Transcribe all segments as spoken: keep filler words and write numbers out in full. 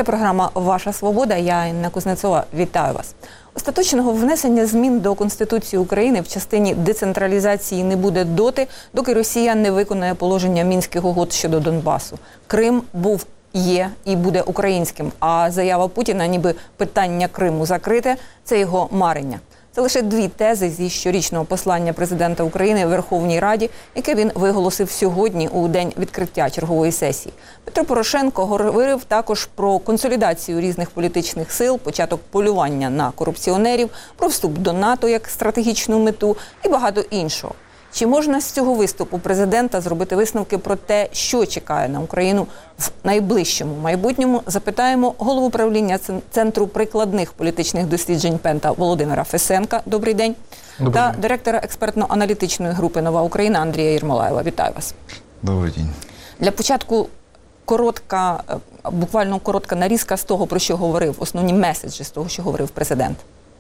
Це програма «Ваша свобода». Я, Інна Кузнецова, вітаю вас. Остаточного внесення змін до Конституції України в частині децентралізації не буде доти, доки Росія не виконає положення Мінських угод щодо Донбасу. Крим був, є і буде українським, а заява Путіна, ніби питання Криму закрите, це його марення. Це лише дві тези зі щорічного послання президента України Верховній Раді, яке він виголосив сьогодні у день відкриття чергової сесії. Петро Порошенко говорив також про консолідацію різних політичних сил, початок полювання на корупціонерів, про вступ до НАТО як стратегічну мету і багато іншого. Чи можна з цього виступу президента зробити висновки про те, що чекає на Україну в найближчому майбутньому, запитаємо голову правління Центру прикладних політичних досліджень Пента Володимира Фесенка. Добрий день. Добрий та день. Директора експертно-аналітичної групи «Нова Україна» Андрія Єрмолаєва. Вітаю вас. Добрий день. Для початку коротка, буквально коротка нарізка з того, про що говорив, основні меседжі з того, що говорив президент.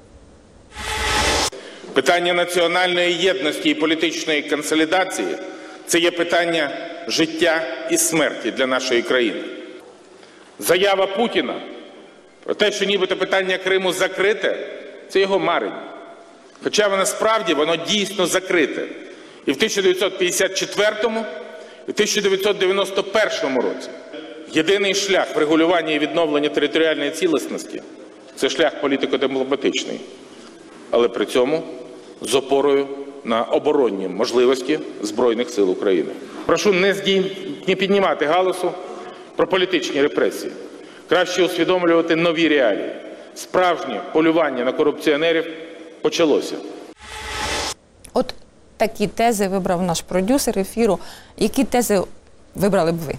Питання національної єдності і політичної консолідації – це є питання життя і смерті для нашої країни. Заява Путіна про те, що нібито питання Криму закрите – це його марення. Хоча воно справді, воно дійсно закрите. І в тисяча дев'ятсот п'ятдесят четвертому, і в тисяча дев'ятсот дев'яносто першому році. Єдиний шлях врегулювання і відновлення територіальної цілісності – це шлях політико-дипломатичний. Але при цьому з опорою на оборонні можливості Збройних сил України. Прошу не, здій... не піднімати галасу про політичні репресії. Краще усвідомлювати нові реалії. Справжнє полювання на корупціонерів почалося. От такі тези вибрав наш продюсер ефіру. Які тези вибрали б ви?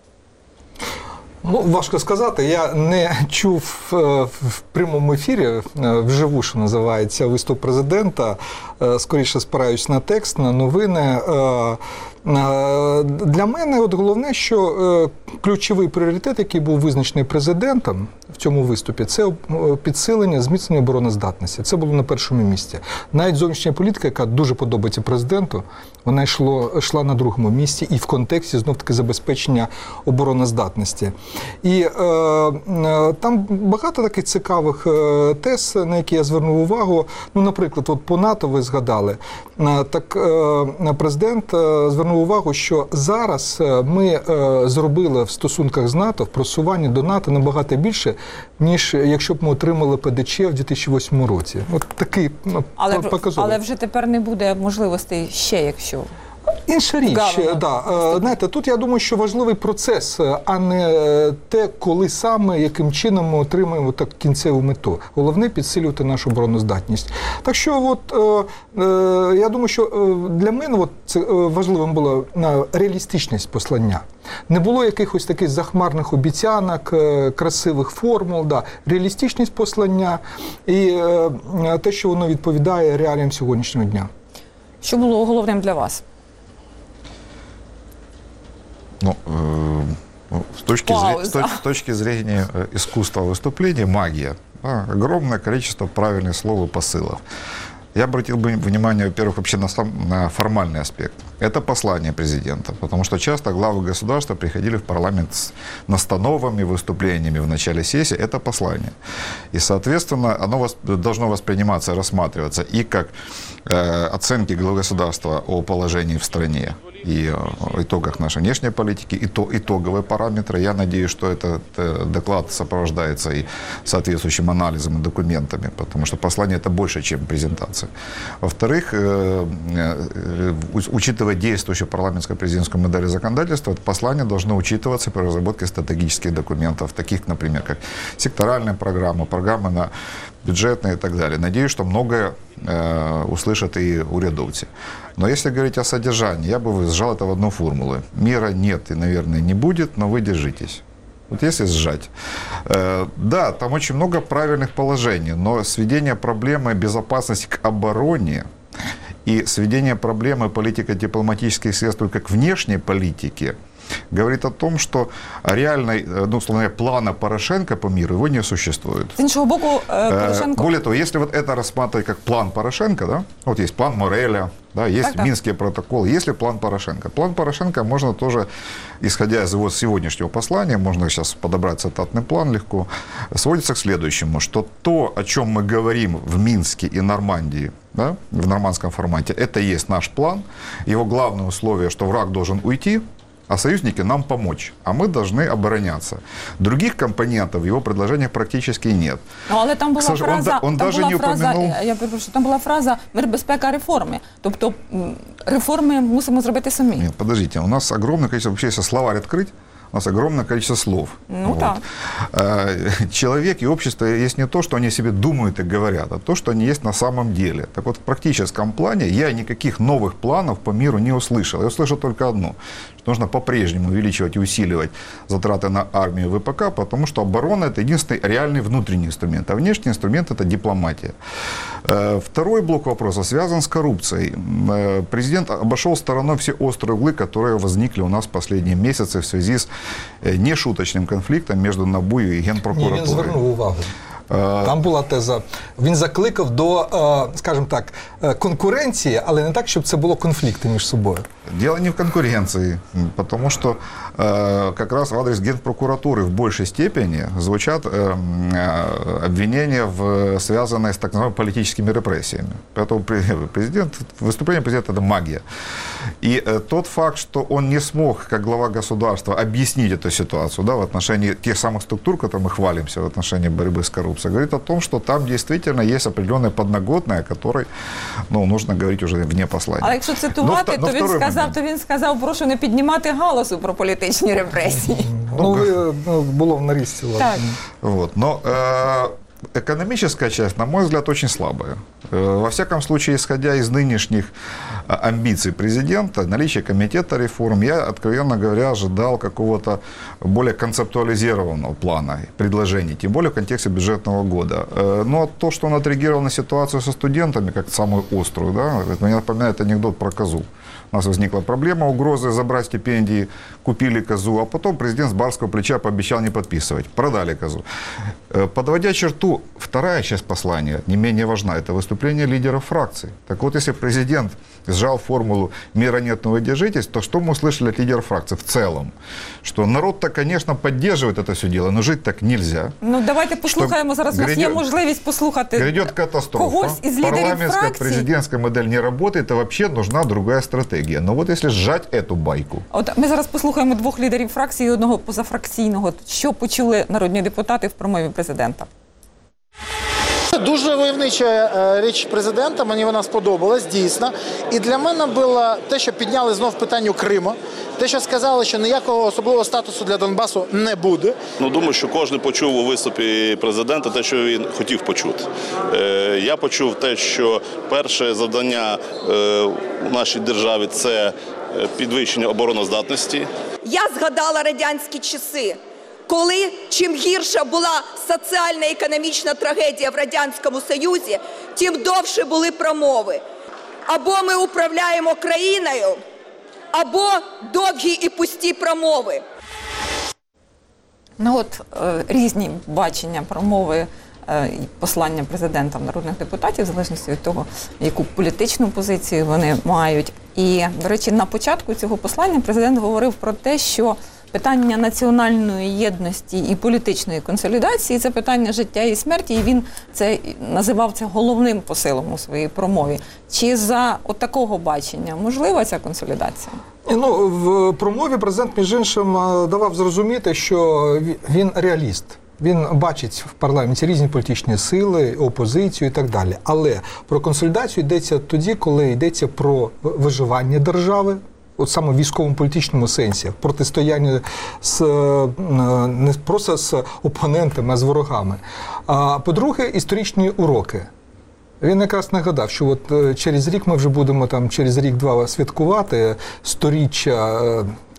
Ну, важко сказати. Я не чув в прямому ефірі, вживу, що називається, виступ президента. Скоріше спираюсь на текст, на новини. Для мене от головне, що ключовий пріоритет, який був визначений президентом в цьому виступі, це підсилення, зміцнення обороноздатності. Це було на першому місці. Навіть зовнішня політика, яка дуже подобається президенту, вона йшло, йшла на другому місці і в контексті, знов-таки, забезпечення обороноздатності. І е, там багато таких цікавих тез, на які я звернув увагу. Ну, наприклад, от по НАТО ви згадали. Так е, президент звернув увагу, що зараз ми зробили в стосунках з НАТО, в просуванні до НАТО набагато більше, ніж якщо б ми отримали ПДЧ в дві тисячі восьмому році. От такий але, показовий. Але вже тепер не буде можливостей ще, якщо... Інша річ, да. Знаєте, тут я думаю, що важливий процес, а не те, коли саме, яким чином ми отримаємо так кінцеву мету. Головне – підсилювати нашу обороноздатність. Так що, от, я думаю, що для мене от, це важливим було реалістичність послання. Не було якихось таких захмарних обіцянок, красивих формул, да. Реалістичність послання і те, що воно відповідає реаліям сьогоднішнього дня. Що було головним для вас? Ну, э, с, точки зрения, с, точ, с точки зрения искусства выступления, магия, да, огромное количество правильных слов и посылов. Я обратил бы внимание, во-первых, вообще на, сам, на формальный аспект. Это послание президента, потому что часто главы государства приходили в парламент с настановами, выступлениями в начале сессии. Это послание. И, соответственно, оно вос, должно восприниматься, рассматриваться и как э, оценки главы государства о положении в стране и о итогах нашей внешней политики, и то, итоговые параметры. Я надеюсь, что этот доклад сопровождается и соответствующим анализом и документами, потому что послание это больше, чем презентация. Во-вторых, учитывая действующую парламентско-президентскую модель законодательства, послание должно учитываться при разработке стратегических документов, таких, например, как секторальная программа, программа на бюджетные и так далее. Надеюсь, что многое э, услышат и урядовцы. Но если говорить о содержании, я бы сжал это в одну формулу. Мира нет и, наверное, не будет, но вы держитесь. Вот если сжать. Э, да, там очень много правильных положений, но сведение проблемы безопасности к обороне и сведение проблемы политико-дипломатических средств только к внешней политике говорит о том, что реальной, ну, условно говоря, плана Порошенко по миру его не существует. З іншого боку, Порошенко... Более того, если вот это рассматривать как план Порошенко, да, вот есть план Мореля, да, есть так, так. Минские протоколы, есть ли план Порошенко? План Порошенко можно тоже, исходя из его сегодняшнего послания, можно сейчас подобрать цитатный план легко, сводится к следующему, что то, о чем мы говорим в Минске и Нормандии, да, в нормандском формате, это есть наш план. Его главное условие, что враг должен уйти, а союзники нам помочь, а мы должны обороняться. Других компонентов в его предложениях практически нет. Ну, але там була Саша, фраза, он, он там даже була не фраза, упомянул... я перепрошую, там була фраза «мир, безпека, реформи». Тобто реформи мусимо зробити самі. Нет, подождите, у нас огромное количество, вообще если словарь открыть, у нас огромное количество слов. Ну вот. так. Человек и общество есть не то, что они себе думают и говорят, а то, что они есть на самом деле. Так вот, в практическом плане я никаких новых планов по миру не услышал. Я услышал только одно, что нужно по-прежнему увеличивать и усиливать затраты на армию и ВПК, потому что оборона – это единственный реальный внутренний инструмент, а внешний инструмент – это дипломатия. Второй блок вопроса связан с коррупцией. Президент обошел стороной все острые углы, которые возникли у нас в последние месяцы в связи с нешуточним конфліктом між НАБУ і Генпрокуратурою. Ні, він звернув увагу. Там була теза. Він закликав до, скажімо так, конкуренції, але не так, щоб це було конфлікти між собою. Дело не в конкуренции, потому что э, как раз в адрес Генпрокуратуры в большей степени звучат э, э, обвинения, в, связанные с так называемыми политическими репрессиями. Поэтому президент, выступление президента – это магия. И э, тот факт, что он не смог, как глава государства, объяснить эту ситуацию, да, в отношении тех самых структур, которые мы хвалимся в отношении борьбы с коррупцией, говорит о том, что там действительно есть определенная подноготная, о которой, ну, нужно говорить уже вне послания. А якщо цитувати, но, то, но він сказав, момент. то він сказав, прошу не піднімати галасу про політичні репресії. Ну, ну було в нарізці. Так. Вот. Но э, экономическая часть, на мой взгляд, очень слабая. Э, во всяком случае, исходя из нынешних э, амбиций президента, наличия комитета реформ, я, откровенно говоря, ожидал какого-то более концептуализированного плана, предложений, тем более в контексте бюджетного года. Э, но то, что он отреагировал на ситуацию со студентами, как самую острую, да, это мне напоминает анекдот про козу. У нас возникла проблема, угрозы забрать стипендии, купили козу, а потом президент с барского плеча пообещал не подписывать. Продали козу. Подводя черту, вторая часть послания, не менее важна, это выступление лидеров фракций. Так вот, если президент сжал формулу «мира нет, но вы держитесь», то что мы услышали от лидеров фракций в целом? Что народ-то, конечно, поддерживает это все дело, но жить так нельзя. Ну, давайте послухаємо зараз. У нас є можливість послухати грядет катастрофа. когось із лідерів Парламентская, фракцій. президентская модель не работает, а вообще нужна другая стратегия. Но вот если сжать эту байку. От ми зараз послухаємо двох лідерів фракції і одного позафракційного. Що почули народні депутати в промові президента? Дуже войовнича річ президента, мені вона сподобалась, дійсно. І для мене було те, що підняли знов питання Криму, те, що сказали, що ніякого особливого статусу для Донбасу не буде. Ну, думаю, що кожен почув у виступі президента те, що він хотів почути. Е, я почув те, що перше завдання е, у нашій державі – це підвищення обороноздатності. Я згадала радянські часи, коли чим гірша була соціально-економічна трагедія в Радянському Союзі, тим довше були промови. Або ми управляємо країною, або довгі і пусті промови. Ну от е, різні бачення промови е, і послання президента в народних депутатів, в залежності від того, яку політичну позицію вони мають. І, до речі, на початку цього послання президент говорив про те, що питання національної єдності і політичної консолідації – це питання життя і смерті, і він це називав це головним посилом у своїй промові. Чи за от такого бачення можлива ця консолідація? Ну, в промові президент, між іншим, давав зрозуміти, що він реаліст. Він бачить в парламенті різні політичні сили, опозицію і так далі. Але про консолідацію йдеться тоді, коли йдеться про виживання держави, от саме в військово-політичному сенсі, протистояння з, не просто з опонентами, а з ворогами. А по-друге, історичні уроки. Він якраз нагадав, що от через рік ми вже будемо там через рік-два святкувати сторіччя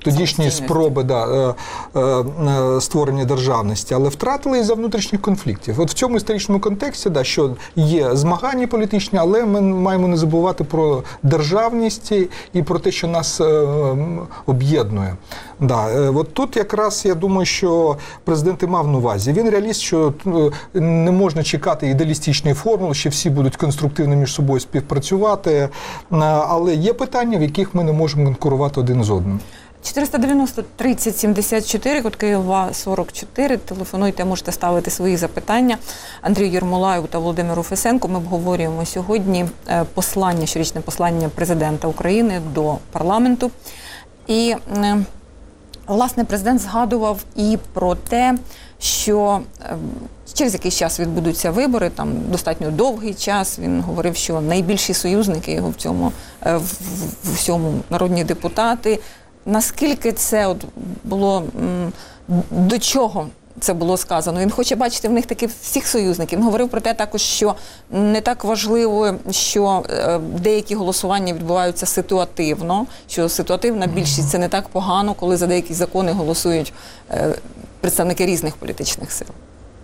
тодішні спроби да, створення державності, але втратили із-за внутрішніх конфліктів. От в цьому історичному контексті, да, що є змагання політичні, але ми маємо не забувати про державність і про те, що нас об'єднує. Да, от тут якраз я думаю, що президент і мав на увазі. Він реаліст, що не можна чекати ідеалістичної формули, що всі будуть конструктивно між собою співпрацювати, але є питання, в яких ми не можемо конкурувати один з одним. чотириста дев'яносто тридцять сімдесят чотири, код Києва сорок чотири. Телефонуйте, можете ставити свої запитання. Андрію Єрмолаєву та Володимиру Фесенку ми обговорюємо сьогодні послання, щорічне послання президента України до парламенту. І, власне, президент згадував і про те, що через якийсь час відбудуться вибори, там достатньо довгий час. Він говорив, що найбільші союзники його в цьому, в всьому народні депутати. Наскільки це от було, до чого це було сказано? Він хоче бачити в них таких всіх союзників. Він говорив про те також, що не так важливо, що деякі голосування відбуваються ситуативно, що ситуативна більшість – це не так погано, коли за деякі закони голосують представники різних політичних сил.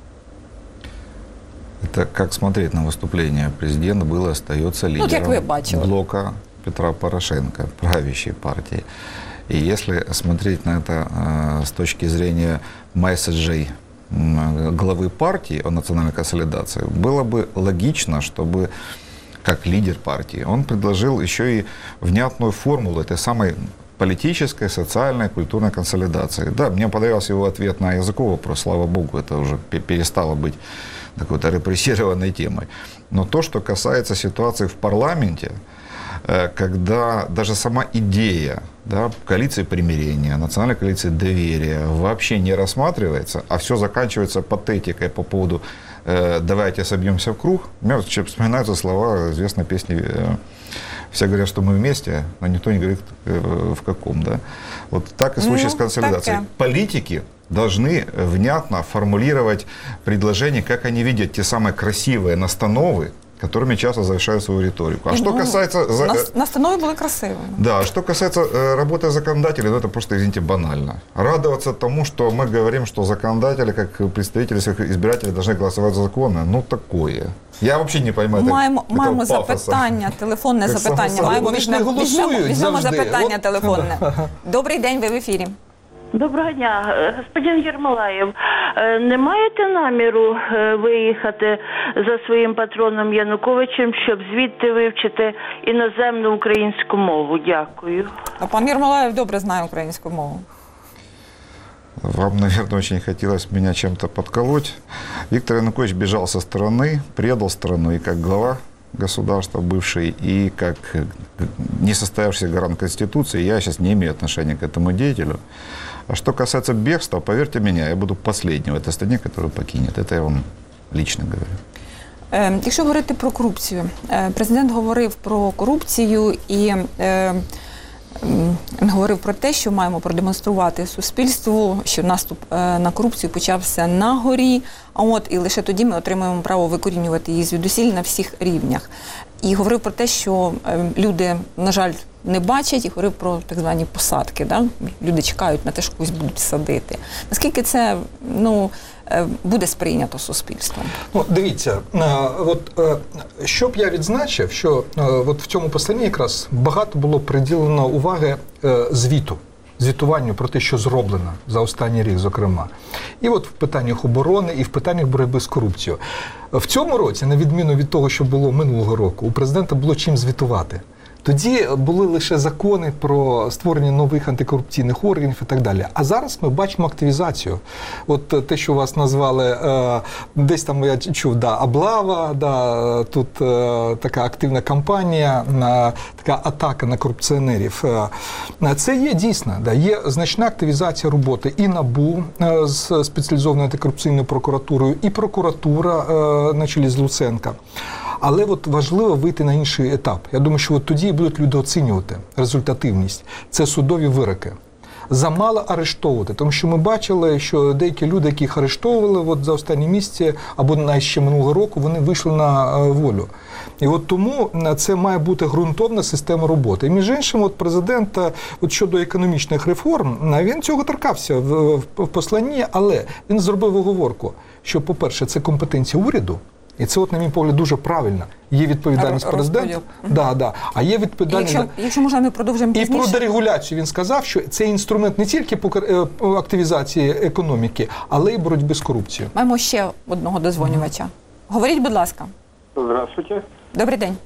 Это как смотреть на выступление. Президент был и остается лидером ну, блока Петра Порошенко, правящей партии. И если смотреть на это э, с точки зрения месседжей э, главы партии о национальной консолидации, было бы логично, чтобы как лидер партии он предложил еще и внятную формулу этой самой политической, социальной, культурной консолидации. Да, мне понравился его ответ на языковой вопрос, слава богу, это уже перестало быть какой-то репрессированной темой. Но то, что касается ситуации в парламенте, когда даже сама идея, да, коалиции примирения, национальной коалиции доверия вообще не рассматривается, а все заканчивается патетикой по поводу э, «давайте собьемся в круг», мне вспоминаются слова известной песни э, «Все говорят, что мы вместе, но никто не говорит, э, в каком». Да? Вот так и в случае ну, с консолидацией. Политики должны внятно формулировать предложения, как они видят те самые красивые настановы, которыми часто завершают свою риторику. А ну, что касается... Настановы были красивые. Да, что касается э, работы законодателей, ну это просто, извините, банально. Радоваться тому, что мы говорим, что законодатели, как представители своих избирателей, должны голосовать за законы, ну такое. Я вообще не понимаю маємо, так, маємо запитання, телефонне так запитання. Маємо, візьмемо, візьмемо запитання телефонне. Добрий день, ви в ефірі. Доброго дня. Господин Єрмолаєв, не маєте наміру виїхати за своїм патроном Януковичем, щоб звідти вивчити іноземну українську мову? Дякую. А пан Єрмолаєв добре знає українську мову. Вам, наверное, очень хотелось меня чем-то подколоть. Виктор Янукович бежал со страны, предал страну и как глава государства бывший, и как несостоявшийся гарант Конституции, я сейчас не имею отношения к этому деятелю. А что касается бегства, поверьте меня, я буду последним в этой стране, который покинет. Это я вам лично говорю. Якщо говорити про корупцію, президент говорив про корупцію і він говорив про те, що маємо продемонструвати суспільству, що наступ на корупцію почався на горі, а от і лише тоді ми отримаємо право викорінювати її звідусіль на всіх рівнях. І говорив про те, що люди, на жаль, не бачать, і говорив про так звані посадки. Да? Люди чекають на те, що когось будуть садити. Наскільки це ну, буде сприйнято суспільством? Ну, дивіться, от, що б я відзначив, що от в цьому посланні якраз багато було приділено уваги звіту. Звітуванню про те, що зроблено за останній рік, зокрема. І от в питаннях оборони, і в питаннях боротьби з корупцією. В цьому році, на відміну від того, що було минулого року, у президента було чим звітувати. Тоді були лише закони про створення нових антикорупційних органів і так далі. А зараз ми бачимо активізацію. От те, що вас назвали, десь там я чув, да, облава, да, тут така активна кампанія, така атака на корупціонерів. Це є дійсно, да, є значна активізація роботи і НАБУ з спеціалізованою антикорупційною прокуратурою, і прокуратура на чолі з Луценка. Але от важливо вийти на інший етап. Я думаю, що от тоді будуть люди оцінювати результативність. Це судові вироки. замало арештовувати. Тому що ми бачили, що деякі люди, яких арештовували от за останні місяці, або навіть ще минулого року, вони вийшли на волю. І от тому це має бути ґрунтовна система роботи. І між іншим, от президент от щодо економічних реформ, він цього торкався в, в посланні, але він зробив оговорку, що, по-перше, це компетенція уряду, і це, от, на мій погляд, дуже правильно. Є відповідальність президента, да, да, а є відповідальність... Якщо, якщо можна, ми продовжимо пізніше. І про дерегуляцію він сказав, що це інструмент не тільки по активізації економіки, але й боротьби з корупцією. Маємо ще одного дозвонювача. Говоріть, будь ласка. Здравствуйте. Добрий день.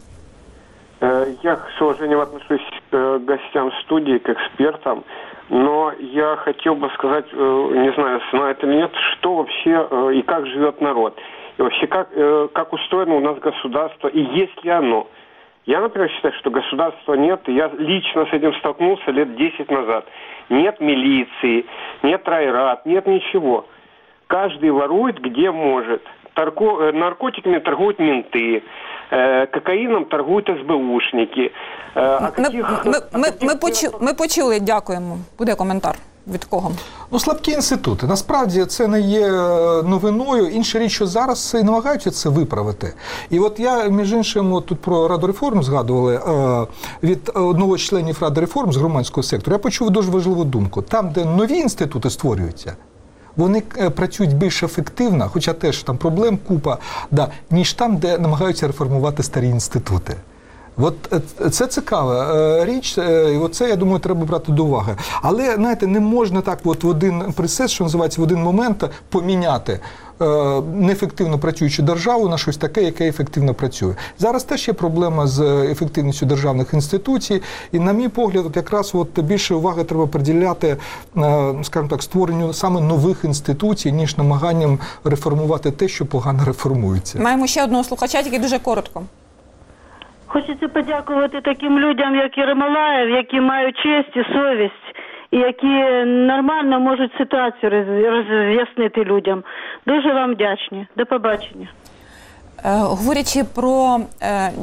Я с уважением отношусь к гостям студии, к экспертам, но я хотел бы сказать, не знаю, знает или нет, что вообще и как живет народ. И вообще, как, как устроено у нас государство, и есть ли оно. Я, например, считаю, что государства нет, и я лично с этим столкнулся лет десять назад. Нет милиции, нет райрад, нет ничего. Каждый ворует, где может. Торго... Наркотиками торгуют менты, э, кокаином торгуют СБУшники. Э, а ми, каких... ми, ми, ми, почу... ми почули, дякуємо. Буде коментар. Від кого? Ну, слабкі інститути. Насправді це не є новиною. Інша річ, що зараз і намагаються це виправити. І от я, між іншим, от тут про Раду реформ згадували, від одного з членів Ради реформ з громадського сектору, я почув дуже важливу думку. Там, де нові інститути створюються, вони працюють більш ефективно, хоча теж там проблем купа, да, ніж там, де намагаються реформувати старі інститути. От це цікава річ, і оце, я думаю, треба брати до уваги. Але, знаєте, не можна так от в один присест, що називається, в один момент поміняти неефективно працюючу державу на щось таке, яке ефективно працює. Зараз теж є проблема з ефективністю державних інституцій, і, на мій погляд, от якраз от більше уваги треба приділяти, скажімо так, створенню саме нових інституцій, ніж намаганням реформувати те, що погано реформується. Маємо ще одного слухача, тільки дуже коротко. Хочеться подякувати таким людям, як Єрмолаєв, які мають честь і совість, і які нормально можуть ситуацію роз'яснити людям. Дуже вам вдячні. До побачення. Е, говорячи про е,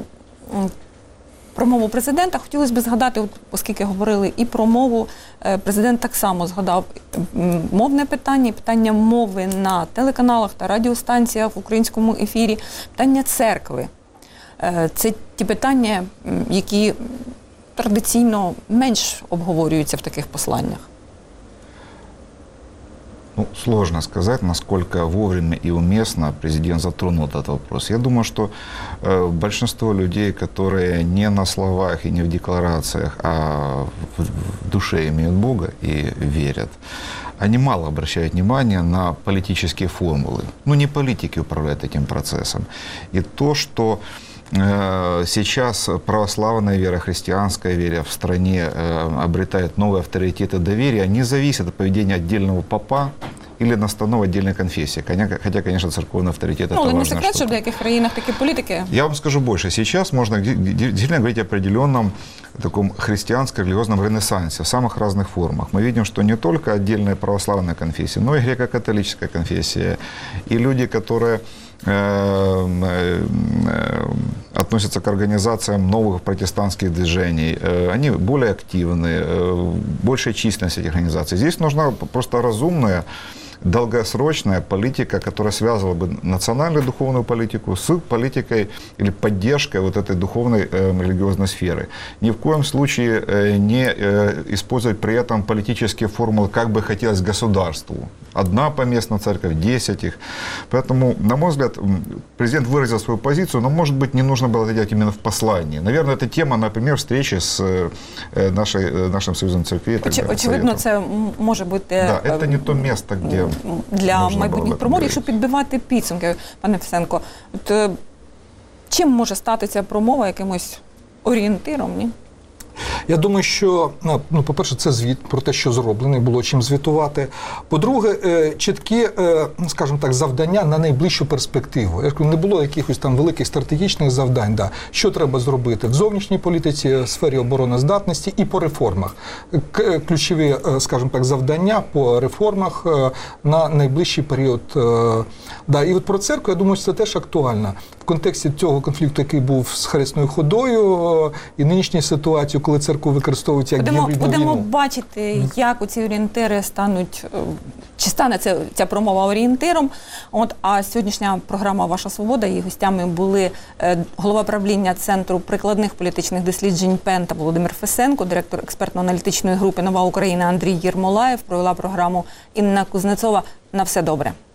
промову президента, хотілося б згадати, от, оскільки говорили і про мову, е, президент так само згадав мовне питання, питання мови на телеканалах та радіостанціях в українському ефірі, питання церкви. Це ті питання, які традиційно менш обговорюються в таких посланнях. Ну, сложно сказать, насколько вовремя и уместно президент затронул этот вопрос. Я думаю, что э, большинство людей, которые не на словах и не в декларациях, а в, в душе имеют Бога и верят, они мало обращают внимание на политические формулы. Ну, не политики управляют этим процессом. И то, что сейчас православная вера, христианская вера в стране обретает новый авторитет и доверие, не зависит от поведения отдельного попа или настанов отдельной конфессии. Хотя, конечно, церковный авторитет – ну, это важная не секрет, штука. что в деяких країнах такі політики. Я вам скажу больше. Сейчас можно действительно говорить о определенном таком христианско-религиозном ренессансе в самых разных формах. Мы видим, что не только отдельная православная конфессия, но и греко-католическая конфессия, и люди, которые относятся к организациям новых протестантских движений, они более активны, большая численность этих организаций. Здесь нужна просто разумная, долгосрочная политика, которая связывала бы национальную духовную политику с политикой или поддержкой вот этой духовной э, религиозной сферы. Ни в коем случае э, не э, использовать при этом политические формулы, как бы хотелось государству. Одна поместная церковь, десять их. Поэтому, на мой взгляд, президент выразил свою позицию, но, может быть, не нужно было это делать именно в послании. Наверное, это тема, например, встречи с э, нашей, э, нашим союзом церквей. Оч, очевидно, це може бути... Да, это не то место, где... Для майбутніх промов, якщо підбивати підсумки, пане Фесенко, от, чим може стати ця промова якимось орієнтиром, ні? Я думаю, що, ну, по-перше, це звіт про те, що зроблено, і було чим звітувати. По-друге, чіткі, скажімо так, завдання на найближчу перспективу. Я кажу, не було якихось там великих стратегічних завдань. Да. Що треба зробити в зовнішній політиці, в сфері обороноздатності і по реформах. Ключові, скажімо так, завдання по реформах на найближчий період. Да. І от про церкву, я думаю, це теж актуально. В контексті цього конфлікту, який був з Хресною ходою, і нинішньої ситуації, коли церква ядерку використовують як Будемо, гібридну будемо війну. бачити, як оці орієнтири стануть, е, чи стане це, ця промова орієнтиром. От, а сьогоднішня програма «Ваша свобода», її гостями були е, голова правління Центру прикладних політичних досліджень ПЕН та Володимир Фесенко, директор експертно-аналітичної групи «Нова Україна» Андрій Єрмолаєв. Провела програму Інна Кузнецова. На все добре.